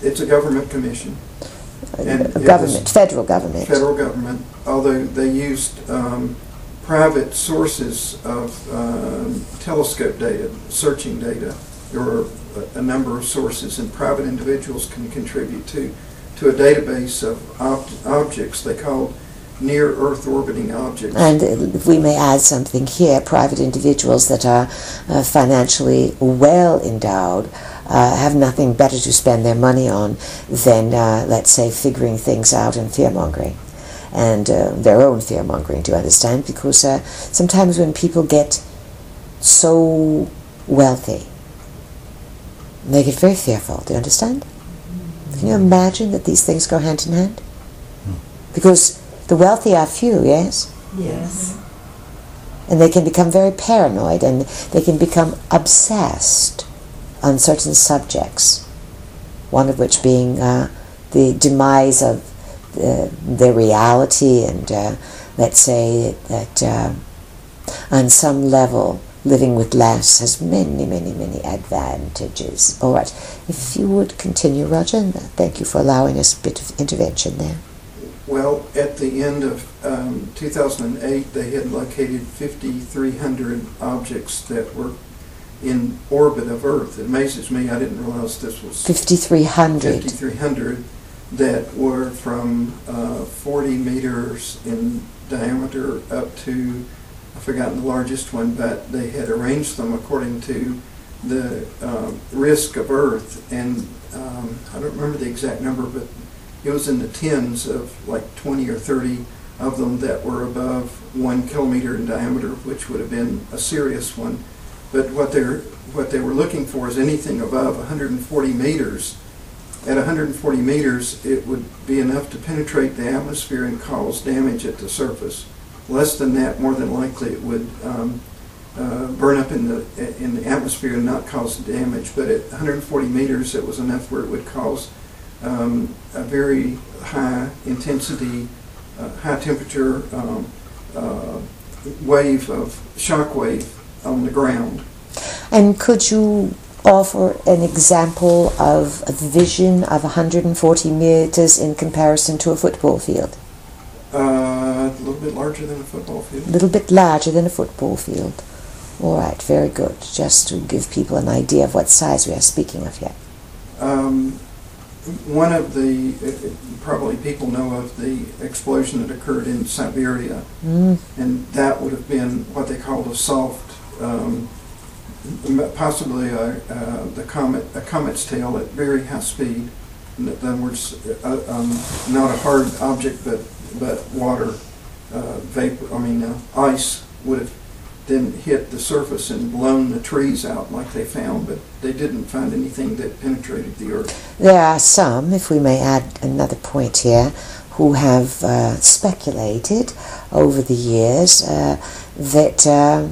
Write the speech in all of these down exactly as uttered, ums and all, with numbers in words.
it's a government commission. And government, federal government. Federal government, although they used um, private sources of um, telescope data, searching data. There were a, a number of sources, and private individuals can contribute to, to a database of ob objects they called near-Earth orbiting objects. And if we may add something here, private individuals that are uh, financially well endowed uh, have nothing better to spend their money on than, uh, let's say, figuring things out and fear-mongering. And uh, their own fear-mongering, do you understand? Because uh, sometimes when people get so wealthy, they get very fearful, do you understand? Can you imagine that these things go hand in hand? Because the wealthy are few, yes? Yes. And they can become very paranoid, and they can become obsessed on certain subjects, one of which being uh, the demise of uh, their reality, and uh, let's say that uh, on some level living with less has many, many, many advantages. All right, if you would continue, Roger, and thank you for allowing us a bit of intervention there. Well, at the end of um, two thousand eight, they had located fifty-three hundred objects that were in orbit of Earth. It amazes me, I didn't realize this was fifty-three hundred. fifty-three hundred that were from uh, forty meters in diameter up to, I've forgotten the largest one, but they had arranged them according to the uh, risk of Earth, and um, I don't remember the exact number, but it was in the tens of like twenty or thirty of them that were above one kilometer in diameter, which would have been a serious one. But what they're what they were looking for is anything above one hundred forty meters. At one hundred forty meters, it would be enough to penetrate the atmosphere and cause damage at the surface. Less than that, more than likely, it would um, uh, burn up in the in the atmosphere and not cause damage. But at one hundred forty meters, it was enough where it would cause Um, a very high intensity, uh, high temperature um, uh, wave of shock wave on the ground. And could you offer an example of a vision of one hundred forty meters in comparison to a football field? Uh, a little bit larger than a football field. A little bit larger than a football field. All right, very good. Just to give people an idea of what size we are speaking of here. Um, One of the, probably people know of the explosion that occurred in Siberia, mm. and that would have been what they called a soft, um, possibly a, uh, the comet, a comet's tail at very high speed. In other words, uh, um, not a hard object, but but water, uh, vapor. I mean, uh, ice would have then hit the surface and blown the trees out like they found, but they didn't find anything that penetrated the earth. There are some, if we may add another point here, who have uh, speculated over the years uh, that uh,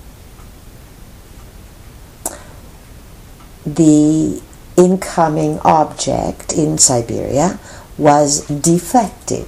the incoming object in Siberia was deflected,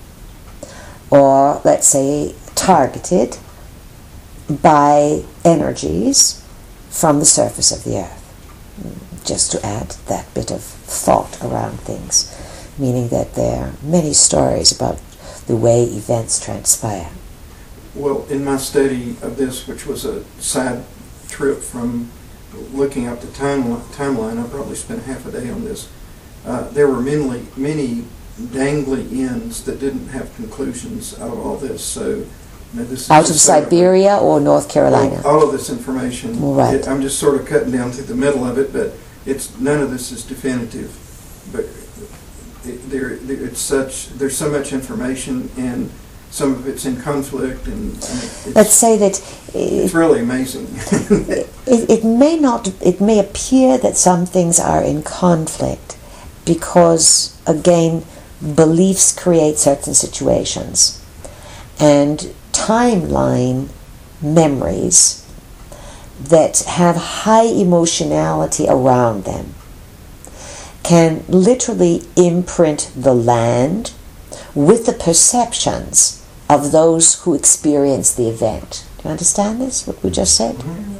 or let's say targeted by energies from the surface of the earth. Just to add that bit of thought around things, meaning that there are many stories about the way events transpire. Well, in my study of this, which was a side trip from looking up the time, timeline, I probably spent half a day on this. Uh, there were many, many dangly ends that didn't have conclusions out of all this. So now, this is out of Siberia or North Carolina? All, all of this information. Right. It, I'm just sort of cutting down through the middle of it, but it's none of this is definitive. But it, there, there, it's such there's so much information, and some of it's in conflict, and, and it's, let's say that it, it's really amazing. it, it may not. It may appear that some things are in conflict because, again, beliefs create certain situations, and timeline memories that have high emotionality around them can literally imprint the land with the perceptions of those who experience the event. Do you understand this, what we just said? Mm-hmm.